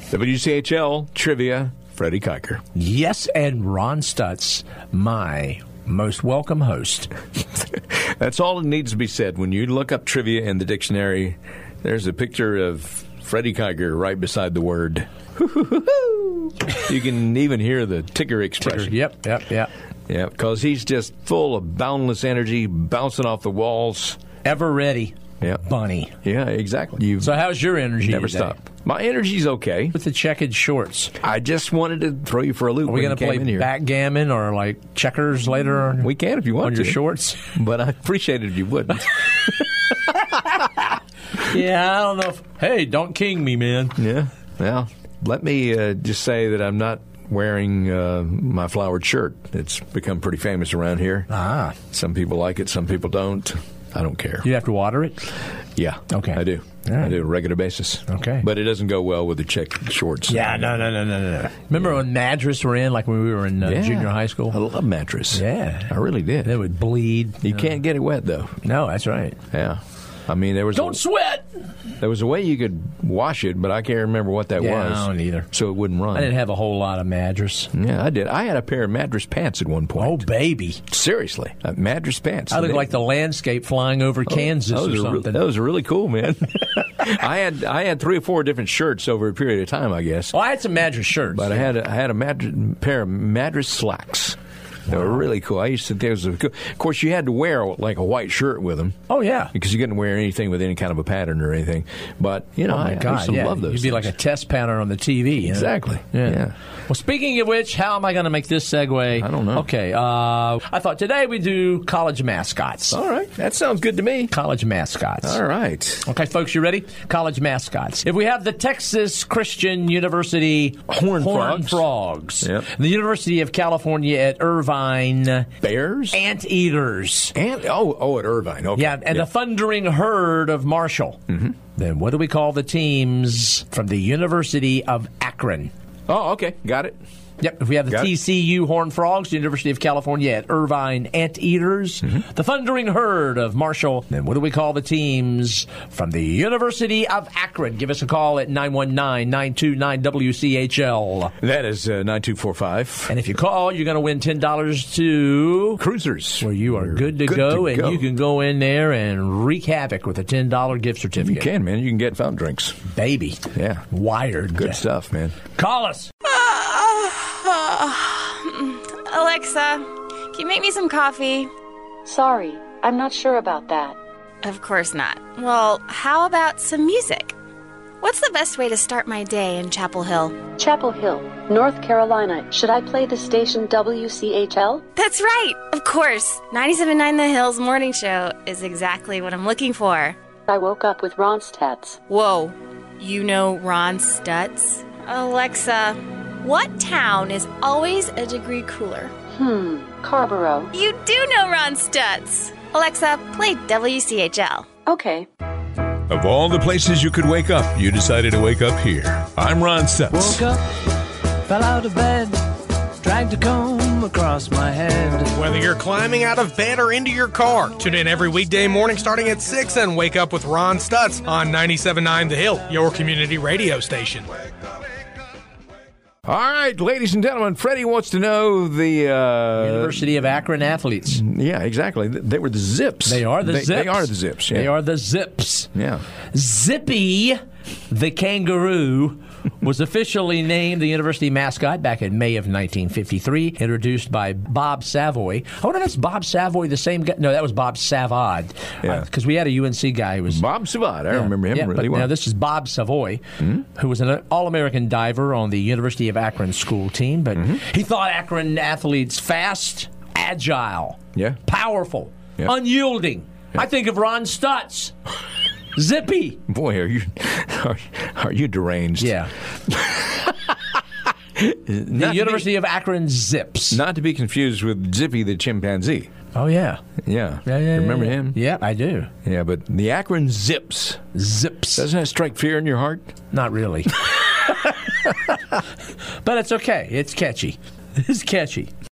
WCHL Trivia, Freddie Kiker. Yes, and Ron Stutz, my most welcome host. That's all that needs to be said. When you look up trivia in the dictionary, there's a picture of Freddie Kiker right beside the word. You can even hear the ticker expression. Yep. Yeah, because he's just full of boundless energy, bouncing off the walls. Ever ready. Yeah. Bunny. Yeah, exactly. So how's your energy never today? stop. My energy's okay. With the checkered shorts. I just wanted to throw you for a loop. Are we going to play backgammon or like checkers later? We can if you want on to. Your shorts. But I appreciate it if you wouldn't. Yeah, I don't know. Hey, don't king me, man. Yeah. Well, let me just say that I'm not wearing my flowered shirt. It's become pretty famous around here. Ah. Some people like it, some people don't. I don't care. You have to water it? Yeah. Okay. I do. Right. I do on a regular basis. Okay. But it doesn't go well with the checked shorts. Yeah, no. Remember when Madras were in, like when we were in junior high school? I love Madras. Yeah. I really did. They would bleed. You can't get it wet, though. No, that's right. Yeah. I mean, there was Don't sweat! There was a way you could wash it, but I can't remember what that was. I don't either. So it wouldn't run. I didn't have a whole lot of Madras. Yeah, I did. I had a pair of Madras pants at one point. Oh, baby. Seriously. Madras pants. I looked like the landscape flying over Kansas or something. Those are really cool, man. I had 3 or 4 different shirts over a period of time, I guess. Well, I had some Madras shirts. But I had a pair of Madras slacks. They were really cool. I used to think it was cool. Of course, you had to wear like a white shirt with them. Oh, yeah. Because you couldn't wear anything with any kind of a pattern or anything. But, I used to love those You'd be like a test pattern on the TV. Exactly. Yeah. Well, speaking of which, how am I going to make this segue? I don't know. Okay. I thought today we do college mascots. All right. That sounds good to me. College mascots. All right. Okay, folks, you ready? College mascots. If we have the Texas Christian University Horned Frogs. Yep. The University of California at Irvine. Bears? Anteaters. At Irvine. Okay. Yeah, and the Thundering Herd of Marshall. Mm-hmm. Then what do we call the teams from the University of Akron? Oh, okay. Got it. Yep, if we have the TCU Horned Frogs, the University of California at Irvine Anteaters, the Thundering Herd of Marshall, then what do we call the teams from the University of Akron? Give us a call at 919-929-WCHL. That is 9245. And if you call, you're going to win $10 to Cruisers. Where you are good to go, and you can go in there and wreak havoc with a $10 gift certificate. You can, man. You can get fountain drinks. Baby. Yeah. Wired. Good stuff, man. Call us. Alexa, can you make me some coffee? Sorry, I'm not sure about that. Of course not. Well, how about some music? What's the best way to start my day in Chapel Hill? Chapel Hill, North Carolina. Should I play the station WCHL? That's right! Of course! 97.9 The Hills Morning Show is exactly what I'm looking for. I woke up with Ron Stutz. Whoa. You know Ron Stutz? Alexa, what town is always a degree cooler? Carborough. You do know Ron Stutz. Alexa, play WCHL. Okay. Of all the places you could wake up, you decided to wake up here. I'm Ron Stutz. Woke up, fell out of bed, dragged a comb across my head. Whether you're climbing out of bed or into your car, tune in every weekday morning starting at 6 and wake up with Ron Stutz on 97.9 The Hill, your community radio station. All right, ladies and gentlemen, Freddie wants to know the University of Akron athletes. Yeah, exactly. They were the Zips. They are the Zips. They are the Zips. Yeah. They are the Zips. Yeah. Zippy, the kangaroo, was officially named the university mascot back in May of 1953, introduced by Bob Savoy. I wonder if that's Bob Savoy, the same guy. No, that was Bob Savard. Yeah. Because we had a UNC guy who was... Bob Savard. I remember him really well. Now, this is Bob Savoy, who was an All-American diver on the University of Akron school team, but he thought Akron athletes fast, agile, powerful, unyielding. I think of Ron Stutz. Zippy. Boy, are you deranged? Yeah. The University of Akron Zips. Not to be confused with Zippy the chimpanzee. Oh, yeah. Yeah. Remember him? Yeah, I do. Yeah, but the Akron Zips. Zips. Doesn't that strike fear in your heart? Not really. But it's okay. It's catchy. It's catchy.